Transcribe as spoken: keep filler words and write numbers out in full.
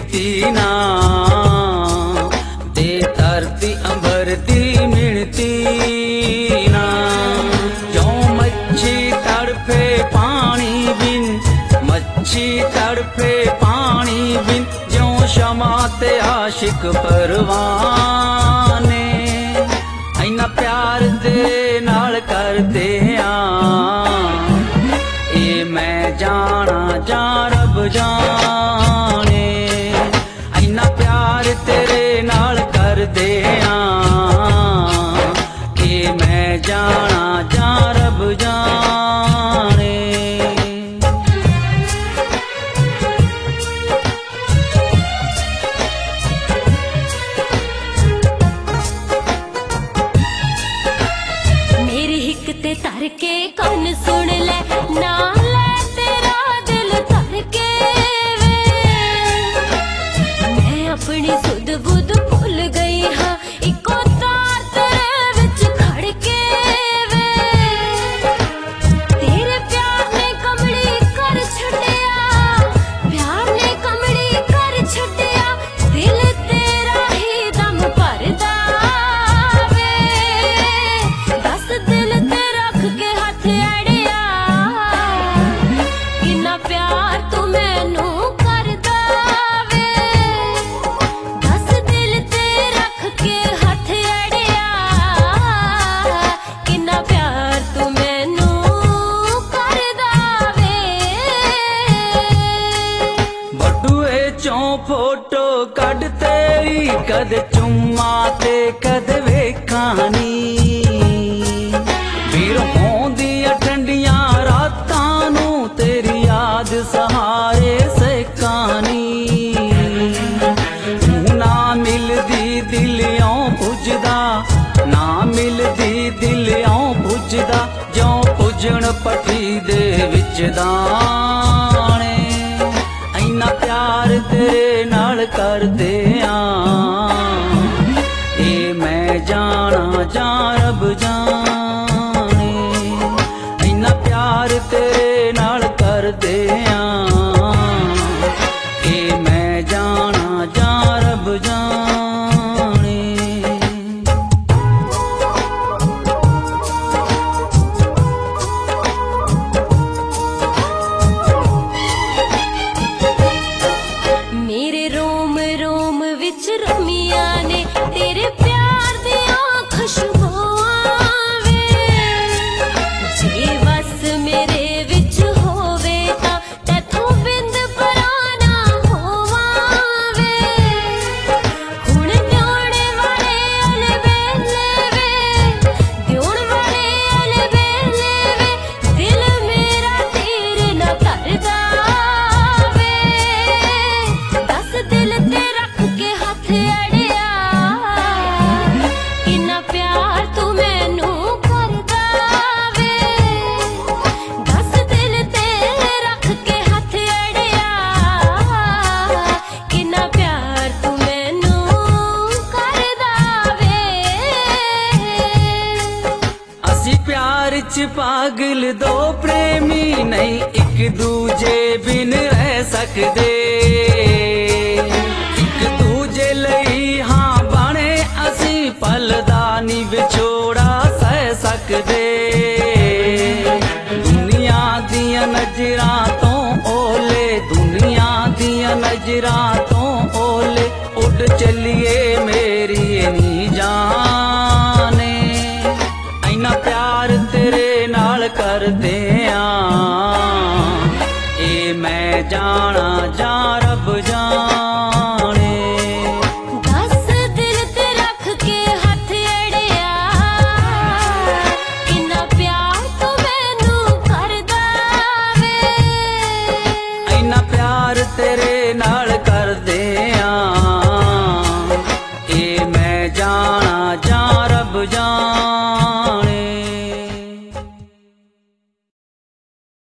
कीती ना ते धरती अंबर दी मिणती ना। जो मच्छी तड़फे पानी बिन, मच्छी तड़फे पानी बिन, जो शमा ते आशिक परवाने। इन्ना प्यार तेरे नाल करदे आ ए मैं जाना जा रब जाने। इन्ना प्यार तेरे नाल करदे आ ए मैं जाना जा रब जाने। मेरी हिक ते तर के कौन सुन ले ना ले तेरा दिल तर के वे। मैं अपनी सुध बुध भूल गई हाँ इको तार तेरे विच खड़ के वे। तेरे प्यार ने कमली कर छड़िया, प्यार ने कमली कर छड़िया, दिल तेरा ही दम भरदा वे। दस दिल ते रख के हथ अड़िया किन्ना प्यार तू मैनू करदा वे। दस दिल ते रख के हथ अड़िया किन्ना प्यार तू मैनू करदा वे। बटुए चों फोटो कढ तेरी कद चुम्मा ते कद वेखानी। फिर होंदियां ठंडियां रातां नू तेरी याद सहारे सेकानी। तू ना मिलदी दिलों पुजदा, ना मिलदी दिलों पुजदा, जो पुजण पट्टी दे विच दाने। इन्ना प्यार तेरे नाल करदे आ ए मैं जाना जा रब जाने। इन्ना प्यार तेरे नाल करदे आ ए मैं जाना जा रब जाने। मेरे रोम रोम विच रमिया ने तेरे प्यार दियां खुशबुआं वे। जे बस मेरे विच होवे तां तैथों बिंद पराना होवां वे। हुण दियोणे वाले अलबेले वे, दियोण वाले अलबेले वे, दिल मेरा तेरे नाल करदा वे। दस दिल ते रख के हथ अड़िया किन्ना प्यार तू मैनू करदा वे। दस दिल ते रख के हथ अड़िया किन्ना प्यार तू मैनू करदा वे। असी प्यार च पागल दो प्रेमी नहीं एक दूजे बिन रह सकदे। एक दूजे लई हाँ बने असी पल दा नी विछोड़ा सह सकदे। दुनिया दियां नजरां तो ओले, दुनिया दियां नजरां तो ओले, उड़ चलिए मेरी नी जाने। इन्ना प्यार तेरे नाल करदे आ ए मैं जाना जा रब जाने। दस दिल ते रख के हथ अड़िया किन्ना प्यार तू मैनू करदा वे। इन्ना प्यार तेरे नाल करदे आ ए मैं जाना